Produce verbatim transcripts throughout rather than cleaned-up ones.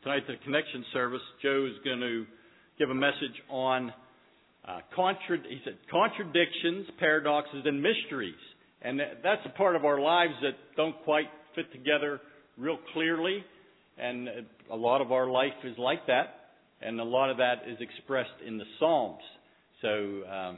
Tonight at the Connection service, Joe is going to give a message on uh, contra- he said contradictions, paradoxes, and mysteries. And that's a part of our lives that don't quite fit together real clearly. And a lot of our life is like that. And a lot of that is expressed in the Psalms. So um,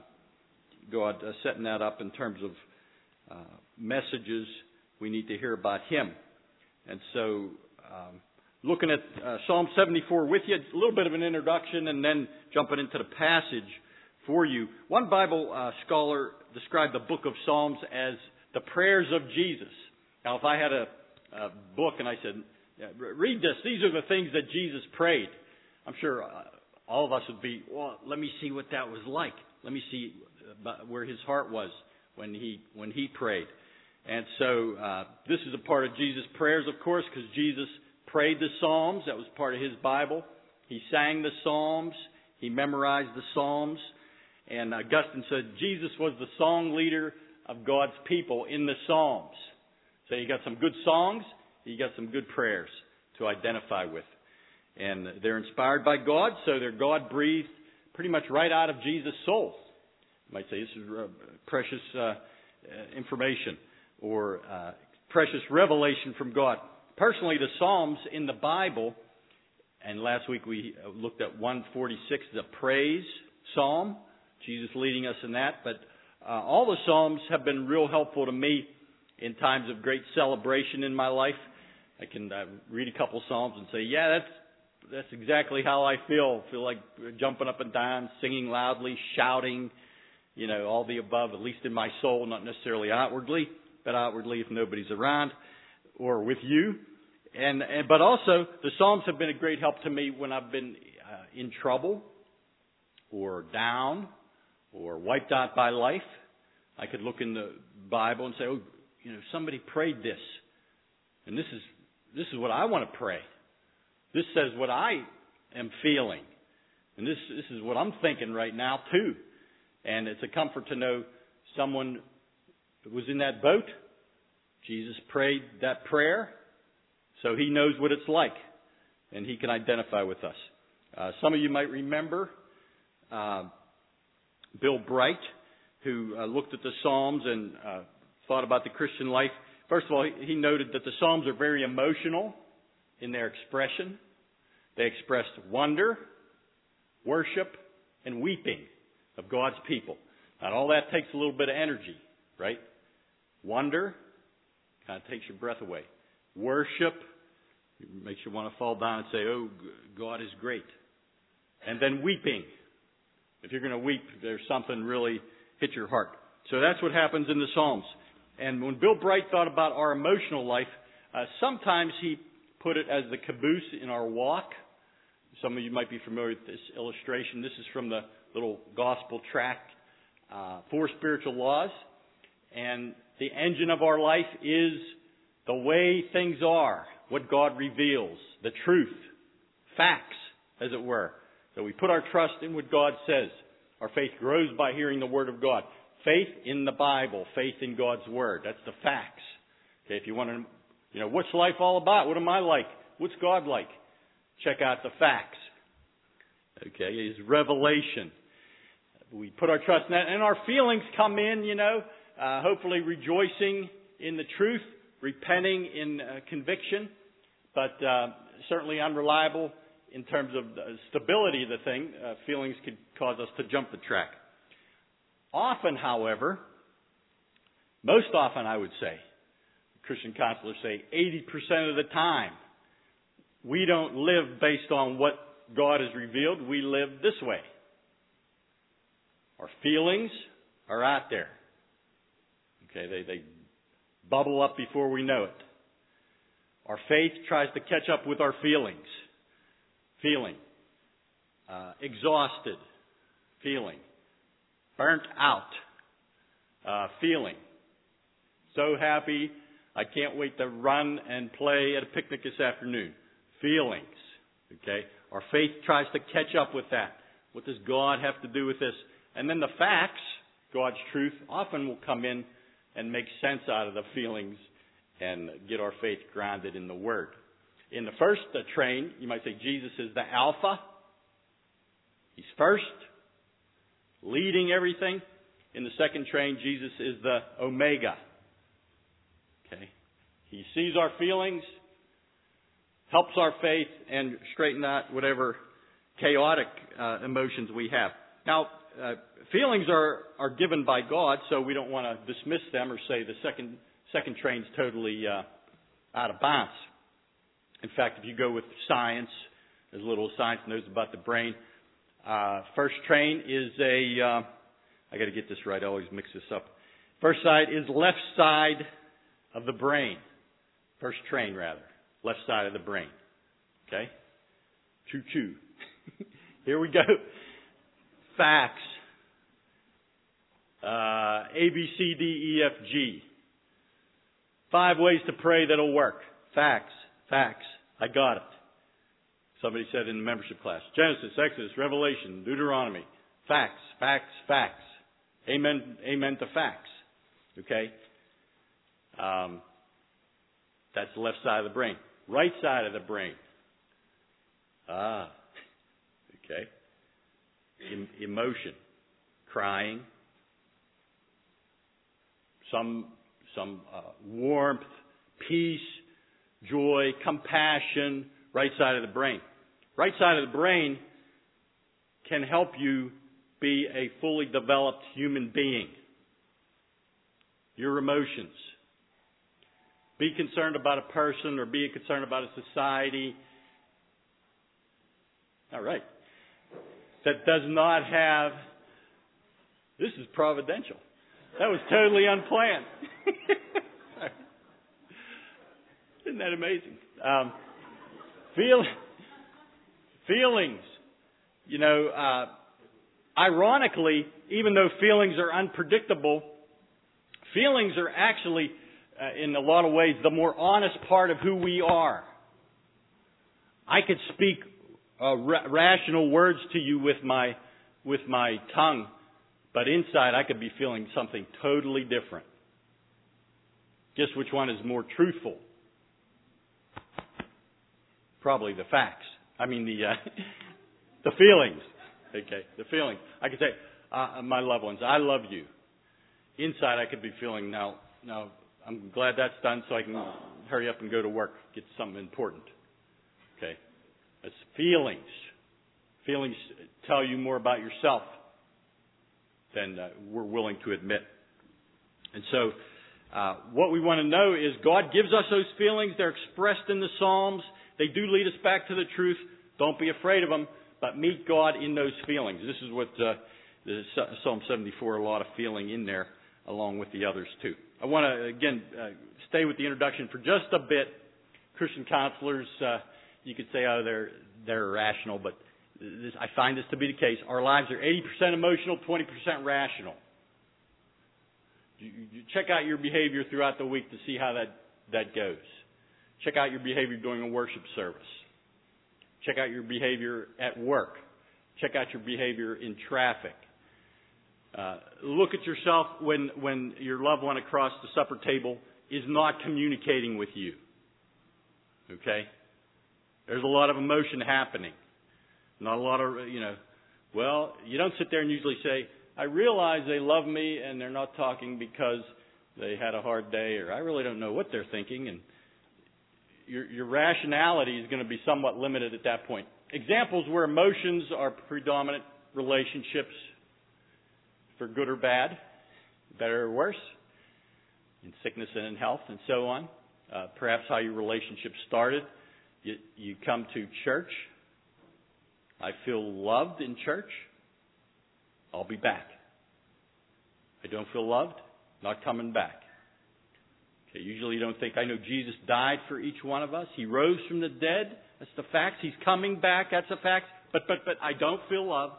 God uh, setting that up in terms of uh, messages we need to hear about Him. And so um, looking at uh, Psalm seventy-four with you, a little bit of an introduction and then jumping into the passage for you. One Bible uh, scholar described the book of Psalms as the prayers of Jesus. Now, if I had a, a book and I said, yeah, read this, these are the things that Jesus prayed, I'm sure uh, all of us would be, well, let me see what that was like. Let me see where his heart was when he when he prayed. And so uh, this is a part of Jesus' prayers, of course, because Jesus prayed the Psalms. That was part of his Bible. He sang the Psalms. He memorized the Psalms. And Augustine said Jesus was the song leader of God's people in the Psalms. So you got some good songs. You got some good prayers to identify with. And they're inspired by God, so they're God-breathed pretty much right out of Jesus' soul. You might say this is uh, precious uh, information or uh, precious revelation from God. Personally, the Psalms in the Bible, and last week we looked at one forty-six, the praise psalm, Jesus leading us in that. But uh, all the Psalms have been real helpful to me in times of great celebration in my life. I can uh, read a couple Psalms and say, yeah, that's That's exactly how I feel. I feel like jumping up and down, singing loudly, shouting, you know, all the above, at least in my soul, not necessarily outwardly, but outwardly if nobody's around or with you. And, and but also, the Psalms have been a great help to me when I've been uh, in trouble or down or wiped out by life. I could look in the Bible and say, oh, you know, somebody prayed this. And this is this is what I want to pray. This says what I am feeling. And this, this is what I'm thinking right now, too. And it's a comfort to know someone was in that boat. Jesus prayed that prayer, so He knows what it's like. And He can identify with us. Uh, some of you might remember uh, Bill Bright, who uh, looked at the Psalms and uh, thought about the Christian life. First of all, he, he noted that the Psalms are very emotional in their expression. They expressed wonder, worship, and weeping of God's people. And all that takes a little bit of energy, right? Wonder kind of takes your breath away. Worship makes you want to fall down and say, oh, God is great. And then weeping. If you're going to weep, there's something really hit your heart. So that's what happens in the Psalms. And when Bill Bright thought about our emotional life, uh, sometimes he put it as the caboose in our walk. Some of you might be familiar with this illustration. This is from the little gospel tract, uh, Four Spiritual Laws. And the engine of our life is the way things are, what God reveals, the truth, facts, as it were. So we put our trust in what God says. Our faith grows by hearing the Word of God. Faith in the Bible, faith in God's Word. That's the facts. Okay, if you want to You know, what's life all about? What am I like? What's God like? Check out the facts. Okay, His revelation. We put our trust in that. And our feelings come in, you know, uh, hopefully rejoicing in the truth, repenting in uh, conviction, but uh, certainly unreliable in terms of the stability of the thing. Uh, feelings could cause us to jump the track. Often, however, most often I would say, Christian counselors say eighty percent of the time, we don't live based on what God has revealed. We live this way. Our feelings are out there. Okay, they, they bubble up before we know it. Our faith tries to catch up with our feelings. Feeling. Uh, exhausted. Feeling. Burnt out. Uh, feeling. So happy. I can't wait to run and play at a picnic this afternoon. Feelings. Okay? Our faith tries to catch up with that. What does God have to do with this? And then the facts, God's truth, often will come in and make sense out of the feelings and get our faith grounded in the Word. In the first uh, train, you might say Jesus is the Alpha. He's first, leading everything. In the second train, Jesus is the Omega. Okay. He sees our feelings, helps our faith, and straightens out whatever chaotic uh, emotions we have. Now, uh, feelings are, are given by God, so we don't want to dismiss them or say the second second train's totally uh, out of bounds. In fact, if you go with science, as little science knows about the brain, uh, first train is a, uh, I got to get this right, I always mix this up. First side is left side of the brain. First train, rather. Left side of the brain. Okay? Choo-choo. Here we go. Facts. Uh, A, B, C, D, E, F, G. Five ways to pray that'll work. Facts. Facts. I got it. Somebody said in the membership class. Genesis, Exodus, Revelation, Deuteronomy. Facts. Facts. Facts. Amen. Amen to facts. Okay? Um, that's the left side of the brain. Right side of the brain. Ah. Okay. Em- emotion. Crying. Some, some uh, warmth, peace, joy, compassion. Right side of the brain. Right side of the brain can help you be a fully developed human being. Your emotions. Be concerned about a person or be concerned about a society. All right. That does not have, this is providential. That was totally unplanned. Isn't that amazing? Um, feel, feelings. You know, uh, ironically, even though feelings are unpredictable, feelings are actually, uh, in a lot of ways, the more honest part of who we are. I could speak uh, ra- rational words to you with my with my tongue, but inside I could be feeling something totally different. Guess which one is more truthful? Probably the facts. I mean the uh, the feelings. Okay, the feelings. I could say, uh, my loved ones, I love you. Inside, I could be feeling now. Now, I'm glad that's done, so I can hurry up and go to work, get something important. Okay, that's feelings. Feelings tell you more about yourself than uh, we're willing to admit. And so, uh, what we want to know is God gives us those feelings. They're expressed in the Psalms. They do lead us back to the truth. Don't be afraid of them, but meet God in those feelings. This is what uh, the Psalm seventy-four, a lot of feeling in there, along with the others too. I want to, again, uh, stay with the introduction for just a bit. Christian counselors, uh, you could say, oh, they're, they're irrational, but this, I find this to be the case. Our lives are eighty percent emotional, twenty percent rational. You, you check out your behavior throughout the week to see how that, that goes. Check out your behavior during a worship service. Check out your behavior at work. Check out your behavior in traffic. Uh, look at yourself when, when your loved one across the supper table is not communicating with you. Okay? There's a lot of emotion happening. Not a lot of, you know, well, you don't sit there and usually say, I realize they love me and they're not talking because they had a hard day, or I really don't know what they're thinking. And your, your rationality is going to be somewhat limited at that point. Examples where emotions are predominant: relationships, for good or bad, better or worse, in sickness and in health, and so on. Uh, perhaps how your relationship started. You, you come to church. I feel loved in church. I'll be back. I don't feel loved. Not coming back. Okay, usually you don't think, I know Jesus died for each one of us. He rose from the dead. That's the fact. He's coming back. That's a fact. But, but, but I don't feel loved.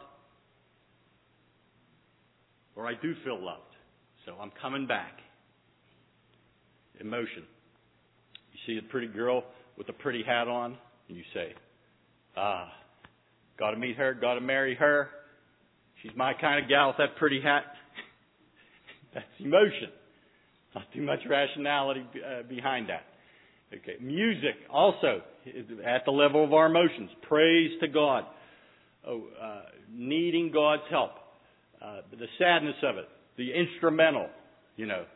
Or I do feel loved. So I'm coming back. Emotion. You see a pretty girl with a pretty hat on, and you say, ah, got to meet her, got to marry her. She's my kind of gal with that pretty hat. That's emotion. Not too much rationality uh, behind that. Okay, music also at the level of our emotions. Praise to God. Oh, uh, needing God's help. Uh, the sadness of it. The instrumental, you know.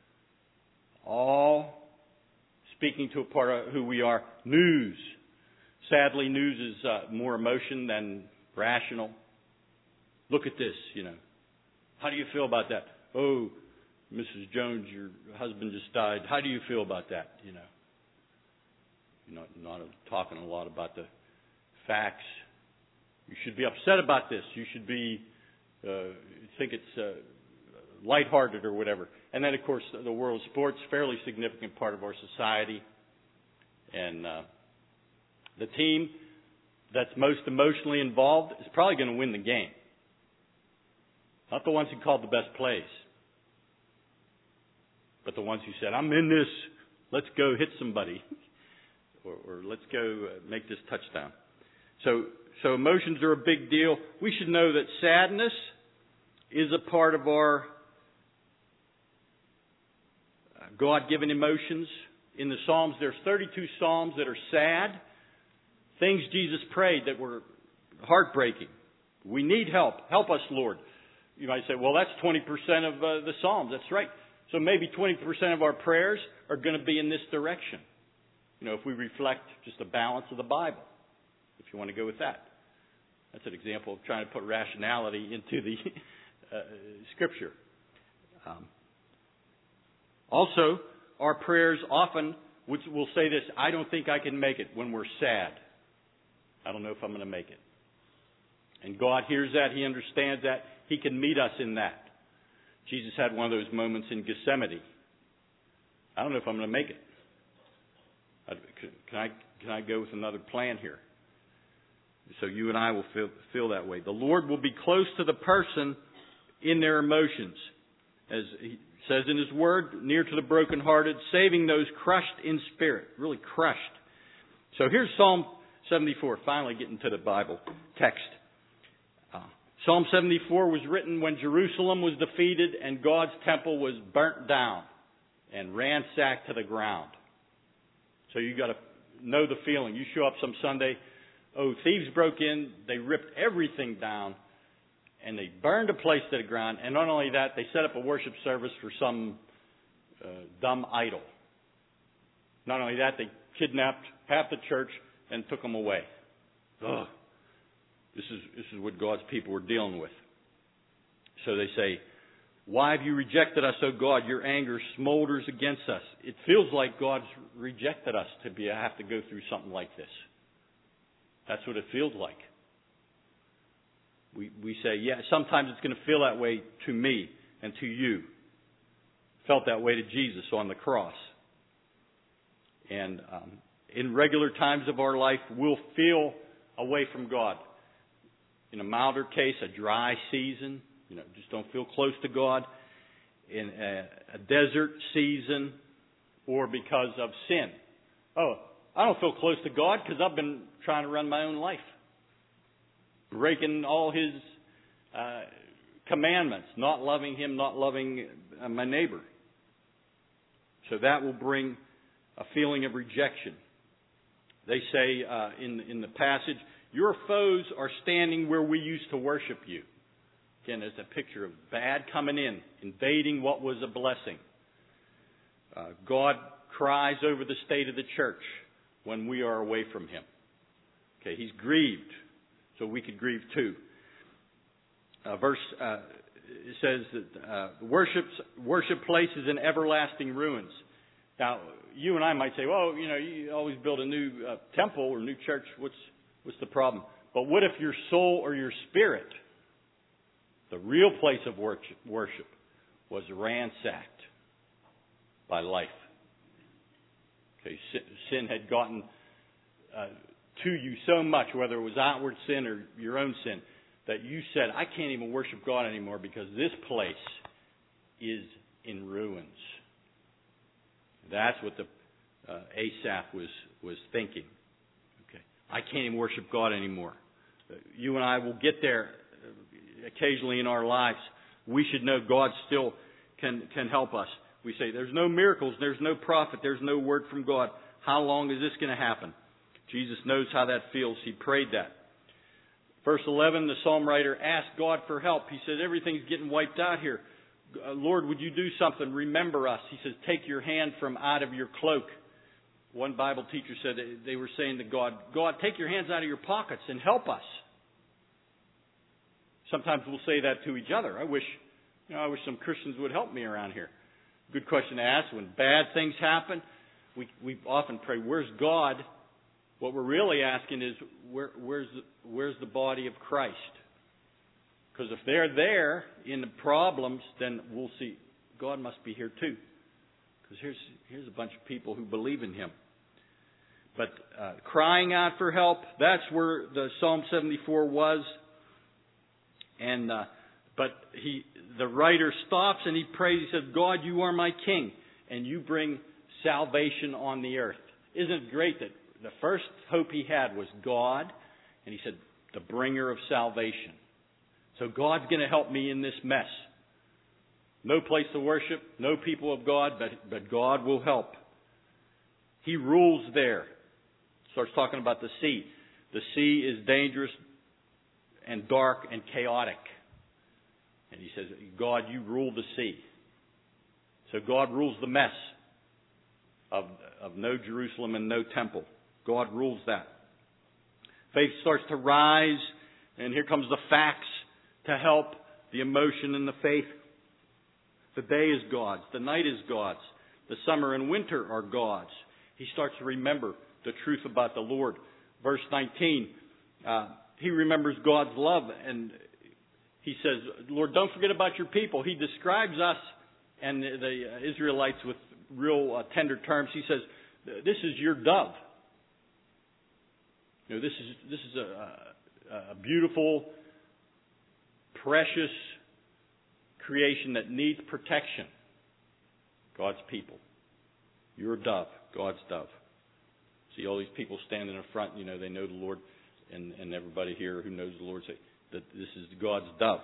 All speaking to a part of who we are. News. Sadly, news is uh, more emotion than rational. Look at this, you know. How do you feel about that? Oh, Missus Jones, your husband just died. How do you feel about that, you know? You're not, not talking a lot about the facts. You should be upset about this. You should be, uh, think it's uh, lighthearted or whatever. And then, of course, the world of sports, fairly significant part of our society. And uh, the team that's most emotionally involved is probably going to win the game. Not the ones who called the best plays, but the ones who said, I'm in this, let's go hit somebody, or, or let's go uh, make this touchdown. So, so emotions are a big deal. We should know that sadness is a part of our God-given emotions. In the Psalms, there's thirty-two Psalms that are sad, things Jesus prayed that were heartbreaking. We need help. Help us, Lord. You might say, well, that's twenty percent of uh, the Psalms. That's right. So maybe twenty percent of our prayers are going to be in this direction. You know, if we reflect just the balance of the Bible, if you want to go with that. That's an example of trying to put rationality into the uh, Scripture. Um, also, our prayers often will say this, I don't think I can make it when we're sad. I don't know if I'm going to make it. And God hears that. He understands that. He can meet us in that. Jesus had one of those moments in Gethsemane. I don't know if I'm going to make it. Can I, can I go with another plan here? So you and I will feel, feel that way. The Lord will be close to the person in their emotions. As He says in His Word, near to the brokenhearted, saving those crushed in spirit. Really crushed. So here's Psalm seventy-four. Finally getting to the Bible text. Uh, Psalm seventy-four was written when Jerusalem was defeated and God's temple was burnt down and ransacked to the ground. So you got to know the feeling. You show up some Sunday, oh, thieves broke in, they ripped everything down, and they burned a place to the ground. And not only that, they set up a worship service for some uh, dumb idol. Not only that, they kidnapped half the church and took them away. Ugh. This is this is what God's people were dealing with. So they say, why have you rejected us, O God? Your anger smolders against us. It feels like God's rejected us to be have to go through something like this. That's what it feels like. We we say, yeah, sometimes it's going to feel that way to me and to you. Felt that way to Jesus on the cross. And um, in regular times of our life, we'll feel away from God. In a milder case, a dry season, you know, just don't feel close to God. In a, a desert season, or because of sin. Oh, I don't feel close to God because I've been trying to run my own life. Breaking all His uh, commandments, not loving Him, not loving uh, my neighbor. So that will bring a feeling of rejection. They say uh, in, in the passage, your foes are standing where we used to worship you. Again, there's a picture of bad coming in, invading what was a blessing. Uh, God cries over the state of the church when we are away from Him. Okay, He's grieved, so we could grieve too. Uh, verse uh, it says that uh, worship worship places in everlasting ruins. Now, you and I might say, well, you know, you always build a new uh, temple or new church. What's what's the problem? But what if your soul or your spirit, the real place of worship, worship was ransacked by life? Okay, sin, sin had gotten uh, to you so much, whether it was outward sin or your own sin, that you said, I can't even worship God anymore because this place is in ruins. That's what the uh, Asaph was was thinking. Okay, I can't even worship God anymore. Uh, you and I will get there occasionally in our lives. We should know God still can can help us. We say, there's no miracles, there's no prophet, there's no word from God. How long is this going to happen? Jesus knows how that feels. He prayed that. Verse eleven, the psalm writer asked God for help. He said, everything's getting wiped out here. Lord, would you do something? Remember us. He says, take your hand from out of your cloak. One Bible teacher said they were saying to God, God, take your hands out of your pockets and help us. Sometimes we'll say that to each other. I wish, you know, I wish some Christians would help me around here. Good question to ask. When bad things happen, we we often pray, where's God? What we're really asking is, where, where's the, where's the body of Christ? Because if they're there in the problems, then we'll see God must be here too. Because here's here's a bunch of people who believe in Him. But uh, crying out for help, that's where the Psalm seventy-four was. And uh, but he, the writer stops and he prays. He says, God, you are my King, and you bring salvation on the earth. Isn't it great that the first hope he had was God, and he said, the bringer of salvation. So God's going to help me in this mess. No place to worship, no people of God, but, but God will help. He rules there. Starts talking about the sea. The sea is dangerous and dark and chaotic. And he says, God, you rule the sea. So God rules the mess of, of no Jerusalem and no temple. God rules that. Faith starts to rise, and here comes the facts to help the emotion and the faith. The day is God's. The night is God's. The summer and winter are God's. He starts to remember the truth about the Lord. Verse nineteen, uh, he remembers God's love, and he says, Lord, don't forget about your people. He describes us and the Israelites with real uh, tender terms. He says, this is your dove. You know, this is this is a, a beautiful, precious creation that needs protection. God's people. Your dove, God's dove. See all these people standing in front, you know, they know the Lord, and, and everybody here who knows the Lord say that this is God's dove.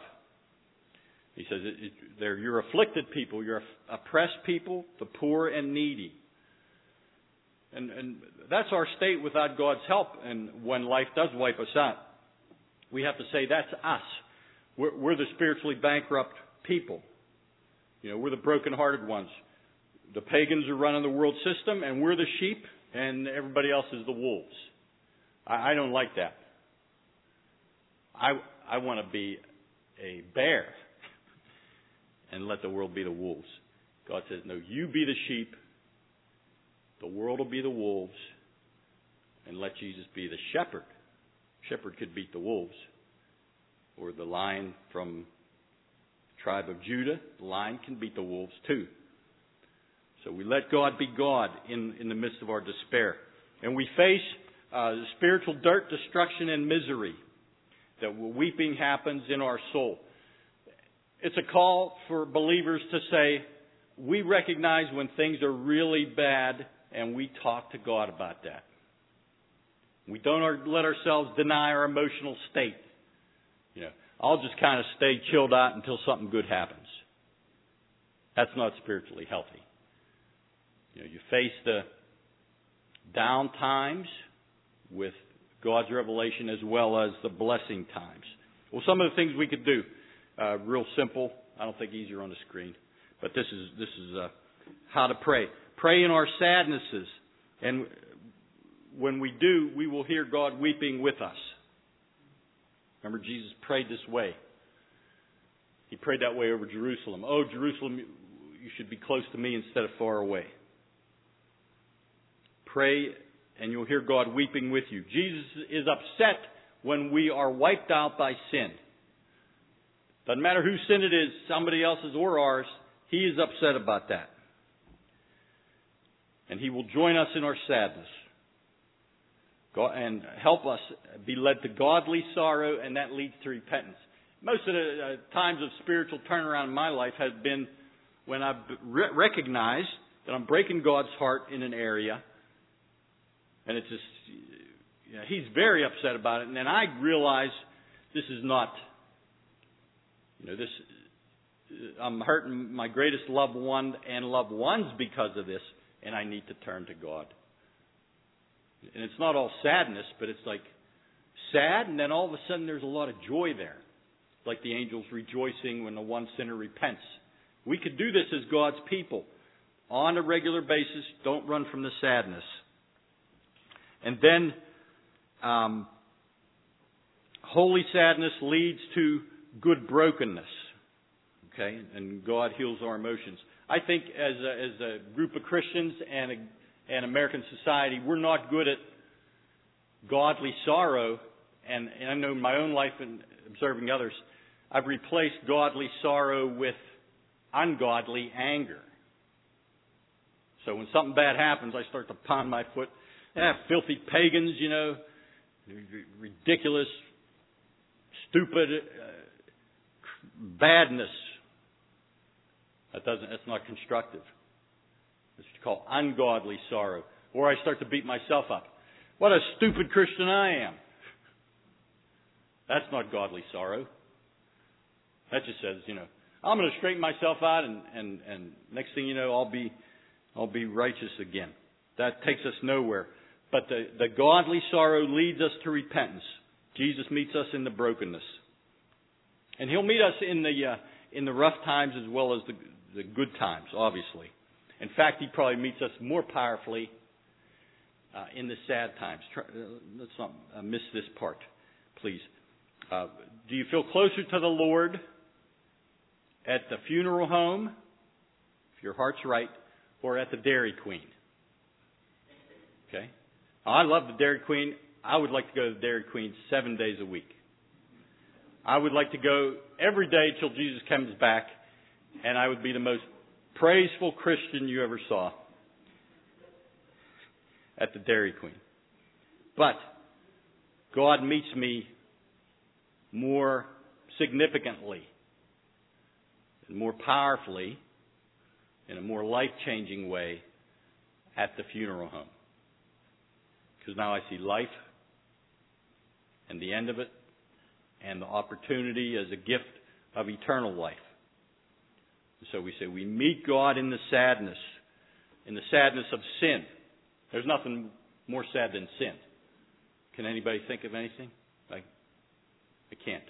He says, it, it, they're your afflicted people, your oppressed people, the poor and needy. And, and that's our state without God's help. And when life does wipe us out, we have to say that's us. We're, we're the spiritually bankrupt people. You know, we're the brokenhearted ones. The pagans are running the world system, and we're the sheep, and everybody else is the wolves. I, I don't like that. I I want to be a bear and let the world be the wolves. God says, no, you be the sheep. The world will be the wolves, and let Jesus be the shepherd. Shepherd could beat the wolves. Or the lion from the tribe of Judah, the lion can beat the wolves too. So we let God be God in, in the midst of our despair. And we face uh, spiritual dirt, destruction, and misery. That weeping happens in our soul. It's a call for believers to say, we recognize when things are really bad, and we talk to God about that. We don't let ourselves deny our emotional state. You know, I'll just kind of stay chilled out until something good happens. That's not spiritually healthy. You know, you face the down times with God's revelation as well as the blessing times. Well, some of the things we could do, uh, real simple. I don't think easier on the screen, but this is this is uh, how to pray. Pray in our sadnesses, and when we do, we will hear God weeping with us. Remember, Jesus prayed this way. He prayed that way over Jerusalem. Oh, Jerusalem, you should be close to me instead of far away. Pray, and you'll hear God weeping with you. Jesus is upset when we are wiped out by sin. Doesn't matter whose sin it is, somebody else's or ours, He is upset about that. And He will join us in our sadness. And help us be led to godly sorrow, and that leads to repentance. Most of the uh, times of spiritual turnaround in my life has been when I've re- recognized that I'm breaking God's heart in an area, and it's just, you know, He's very upset about it, and then I realize this is not, you know, this I'm hurting my greatest loved one and loved ones because of this, and I need to turn to God. And it's not all sadness, but it's like sad, and then all of a sudden there's a lot of joy there. Like the angels rejoicing when the one sinner repents. We could do this as God's people on a regular basis. Don't run from the sadness. And then um, holy sadness leads to good brokenness. Okay, and God heals our emotions. I think as a, as a group of Christians and a, and American society, we're not good at godly sorrow. And, and I know in my own life and observing others, I've replaced godly sorrow with ungodly anger. So when something bad happens, I start to pound my foot. Ah, filthy pagans, you know, ridiculous, stupid uh, badness. That doesn't. That's not constructive. It's called ungodly sorrow. Or I start to beat myself up. What a stupid Christian I am. That's not godly sorrow. That just says, you know, I'm going to straighten myself out, and, and, and next thing you know, I'll be I'll be righteous again. That takes us nowhere. But the, the godly sorrow leads us to repentance. Jesus meets us in the brokenness, and He'll meet us in the uh, in the rough times as well as the the good times. Obviously, in fact, He probably meets us more powerfully uh, in the sad times. Try, uh, let's not uh, miss this part, please. Uh, do you feel closer to the Lord at the funeral home, if your heart's right, or at the Dairy Queen? Okay? I love the Dairy Queen. I would like to go to the Dairy Queen seven days a week. I would like to go every day till Jesus comes back, and I would be the most praiseful Christian you ever saw at the Dairy Queen. But God meets me more significantly and more powerfully in a more life-changing way at the funeral home. Because now I see life and the end of it and the opportunity as a gift of eternal life. So we say we meet God in the sadness, in the sadness of sin. There's nothing more sad than sin. Can anybody think of anything? I, I can't.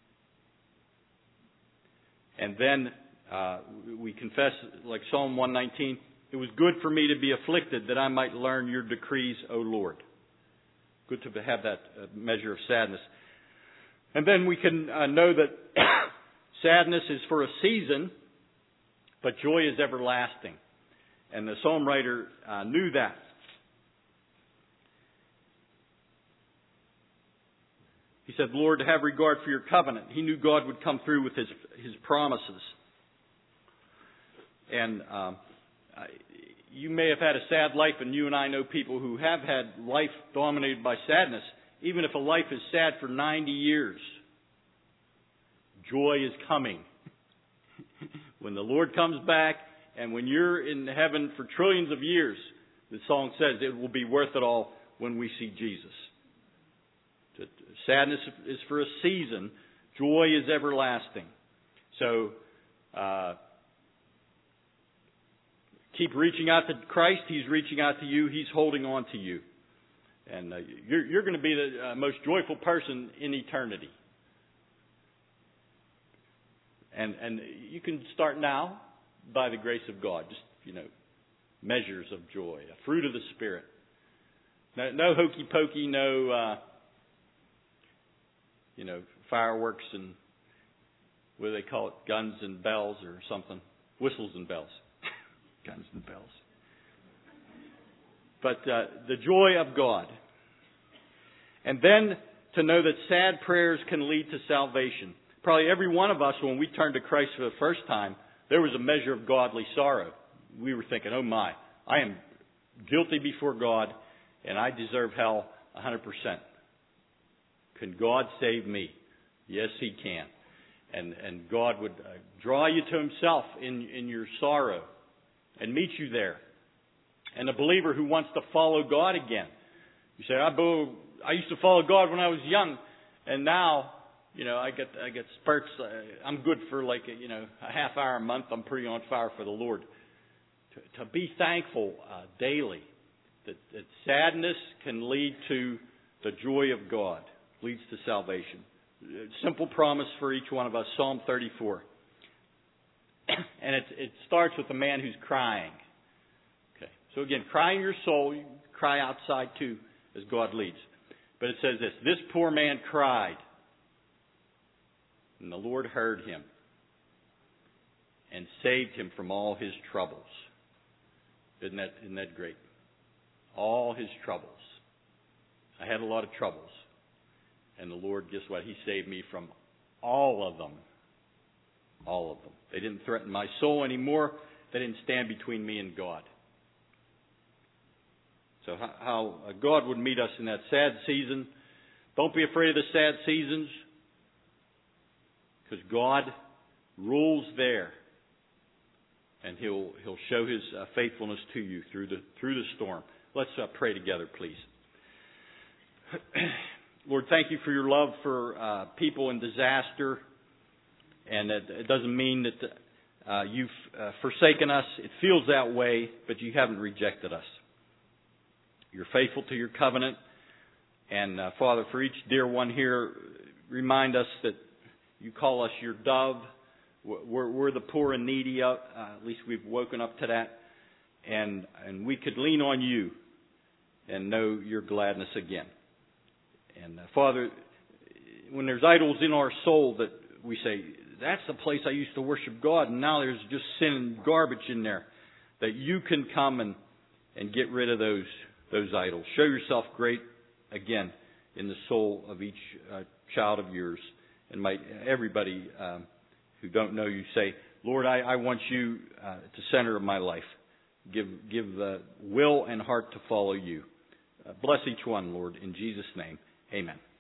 And then uh, we confess, like Psalm one nineteen, it was good for me to be afflicted that I might learn your decrees, O Lord. Good to have that uh, measure of sadness. And then we can uh, know that sadness is for a season, but joy is everlasting. And the psalm writer uh, knew that. He said, Lord, to have regard for your covenant. He knew God would come through with his his promises. And um, you may have had a sad life, and you and I know people who have had life dominated by sadness. Even if a life is sad for ninety years, joy is coming. When the Lord comes back, and when you're in heaven for trillions of years, the song says it will be worth it all when we see Jesus. Sadness is for a season. Joy is everlasting. So, uh, keep reaching out to Christ. He's reaching out to you. He's holding on to you. And uh, you're, you're going to be the uh, most joyful person in eternity. And and you can start now by the grace of God. Just, you know, measures of joy, a fruit of the Spirit. No, no hokey pokey, no, uh, you know, fireworks and what do they call it? Guns and bells or something. Whistles and bells. Guns and bells. But uh, the joy of God. And then to know that sad prayers can lead to salvation. Probably every one of us, when we turned to Christ for the first time, there was a measure of godly sorrow. We were thinking, oh my, I am guilty before God and I deserve hell one hundred percent. Can God save me? Yes, He can. And and God would uh, draw you to Himself in, in your sorrow and meet you there. And a believer who wants to follow God again. You say, I, I used to follow God when I was young, and now You know, I get I get spurts. Uh, I'm good for like a, you know a half hour a month. I'm pretty on fire for the Lord. To, to be thankful uh, daily. That, that sadness can lead to the joy of God, leads to salvation. Simple promise for each one of us. Psalm thirty-four, and it it starts with a man who's crying. Okay, so again, cry in your soul. You cry outside too, as God leads. But it says this: this poor man cried. And the Lord heard him and saved him from all his troubles. Isn't that, isn't that great? All his troubles. I had a lot of troubles. And the Lord, guess what? He saved me from all of them. All of them. They didn't threaten my soul anymore. They didn't stand between me and God. So how, how God would meet us in that sad season. Don't be afraid of the sad seasons. Because God rules there, and He'll He'll show His uh, faithfulness to you through the through the storm. Let's uh, pray together, please. Lord, thank you for your love for uh, people in disaster, and it, it doesn't mean that uh, you've uh, forsaken us. It feels that way, but you haven't rejected us. You're faithful to your covenant, and uh, Father, for each dear one here, remind us that you call us your dove. We're, we're the poor and needy. Uh, at least we've woken up to that. And, and we could lean on you and know your gladness again. And uh, Father, when there's idols in our soul that we say, that's the place I used to worship God, and now there's just sin and garbage in there, that you can come and, and get rid of those, those idols. Show yourself great again in the soul of each uh, child of yours. And might everybody um, who don't know you say, Lord, I, I want you uh, at the center of my life. Give give the will and heart to follow you. Uh, bless each one, Lord, in Jesus' name. Amen.